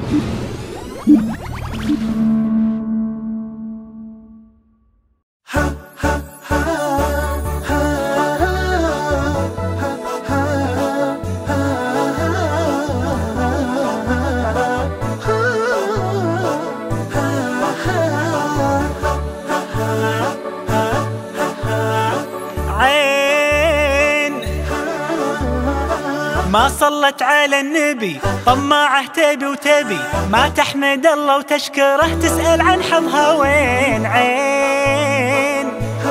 ما صلت على النبي طماعه تبي وتبي، ما تحمد الله وتشكره تسأل عن حظها وين. عين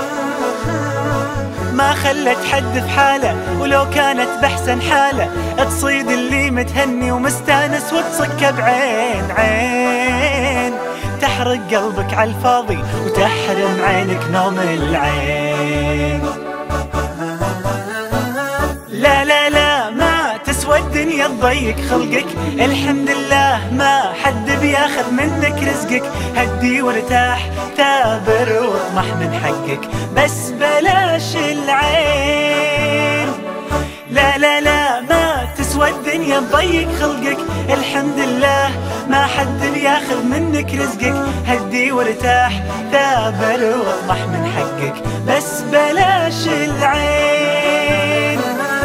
ما خلت حد في حاله، ولو كانت بحسن حاله تصيد اللي متهني ومستانس وتصكه بعين. عين تحرق قلبك عالفاضي وتحرم عينك نوم العين. لا لا لا ما تسوى الدنيا تضيق خلقك، الحمد لله ما حد بياخذ منك رزقك. هدي وارتاح تابر واطمح من حقك، بس بلاش العين. لا لا لا ما تسوى الدنيا تضيق خلقك، الحمد لله ما حد بياخذ منك رزقك. هدي وارتاح تابر واطمح من حقك، بس بلاش العين.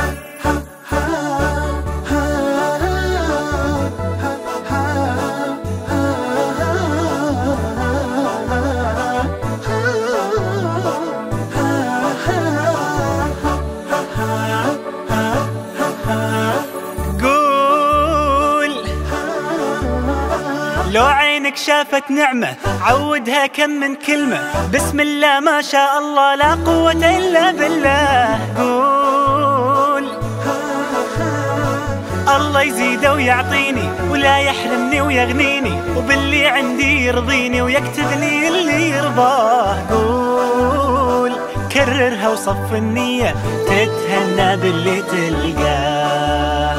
لو عينك شافت نعمة عودها كم من كلمة، بسم الله ما شاء الله لا قوة إلا بالله. قول الله يزيده ويعطيني ولا يحرمني ويغنيني، وباللي عندي يرضيني ويكتب لي اللي يرضاه. قول كررها وصف النية تتهنى باللي تلقاه.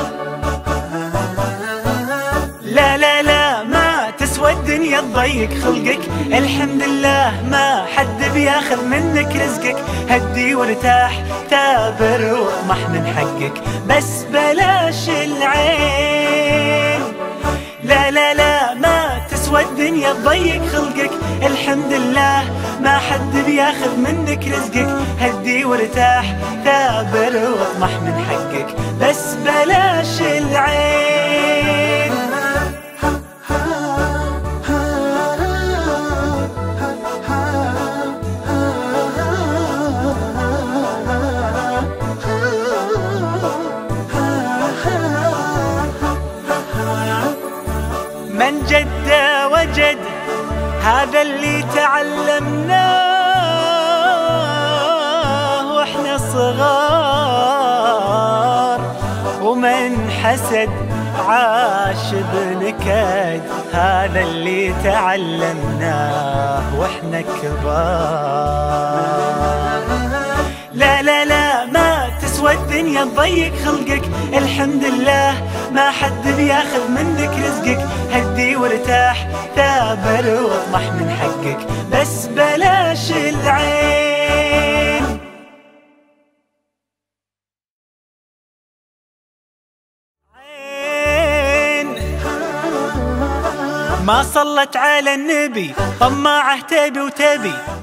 لا لا لا ما تسوى الدنيا تضيق خلقك، الحمد لله ما حد بياخذ منك رزقك. هدي وارتاح تابر واطمح من حقك، بس بلاش العين. لا لا لا ما تسوى الدنيا تضيق خلقك، الحمد لله ما حد بياخذ منك رزقك. هدي وارتاح تابر واطمح من حقك، بس بلاش العين. من جد وجد هذا اللي تعلمناه واحنا صغار، ومن حسد عاش بنكد هذا اللي تعلمناه واحنا كبار. لا لا لا ما تسوى الدنيا تضيق خلقك، الحمد لله ما حد بياخذ منك رزقك. هدي وارتاح تابر واطمح من حقك، بس بلاش العين. عين ما صلت على النبي طماعه تبي وتبي،